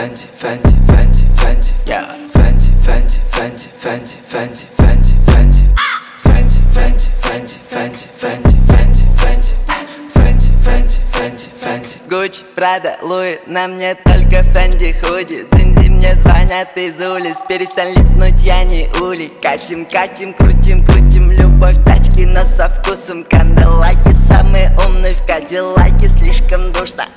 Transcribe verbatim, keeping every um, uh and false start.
Fenty, Fenty, Fenty, Fenty, yeah. Fenty, Fenty, Fenty, Fenty, Fenty, Fenty, Fenty, Fenty, Fenty, Fenty, Fenty, Fenty, Fenty, Fenty, Fenty, Fenty, Fenty, Fenty. Gucci, Prada, Louis, на мне только Фенди худи. Динди мне звонят из улиц, перестань липнуть, я не улей. Катим, катим, крутим, крутим, любовь тачки, но со вкусом канделаки. Самые умные в кадиллаке, слишком душно,